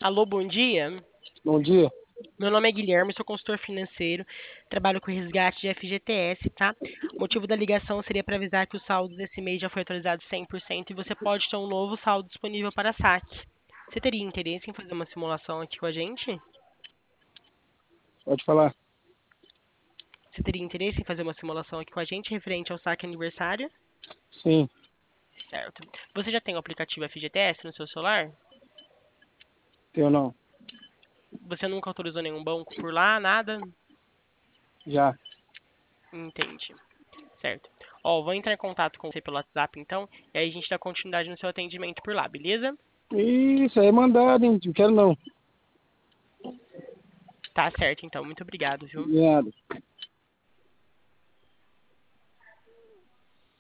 Alô, bom dia. Bom dia. Meu nome é Guilherme, sou consultor financeiro, trabalho com resgate de FGTS, tá? O motivo da ligação seria para avisar que o saldo desse mês já foi atualizado 100% e você pode ter um novo saldo disponível para saque. Você teria interesse em fazer uma simulação aqui com a gente? Pode falar. Você teria interesse em fazer uma simulação aqui com a gente referente ao saque aniversário? Sim, Certo. Você já tem o aplicativo FGTS no seu celular? eu não. Você nunca autorizou nenhum banco por lá, nada? Já. Entendi. Certo. Ó, vou entrar em contato com você pelo WhatsApp então, e aí a gente dá continuidade no seu atendimento por lá, beleza? Isso aí é mandado, hein? Não quero não. Tá certo então, muito obrigado, viu? Obrigado.